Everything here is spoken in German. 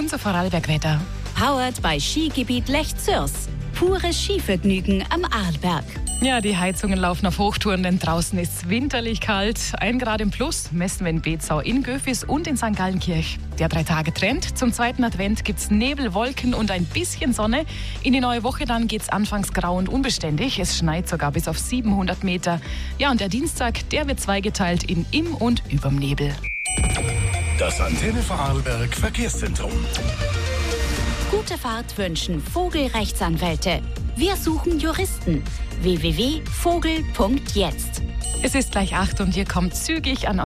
unser Vorarlberg-Wetter. Powered bei Skigebiet Lech-Zürs. Pures Skivergnügen am Arlberg. Ja, die Heizungen laufen auf Hochtouren, denn draußen ist es winterlich kalt. 1 Grad im Plus messen wir in Bezau, in Göfis und in St. Gallenkirch. Der 3-Tage-Trend. Zum 2. Advent gibt's Nebel, Wolken und ein bisschen Sonne. In die neue Woche dann geht's anfangs grau und unbeständig. Es schneit sogar bis auf 700 Meter. Ja, und der Dienstag, der wird zweigeteilt in im und überm Nebel. Das Antenne Vorarlberg Verkehrszentrum. Gute Fahrt wünschen Vogel-Rechtsanwälte. Wir suchen Juristen. www.vogel.jetzt. Es ist gleich 8 und ihr kommt zügig an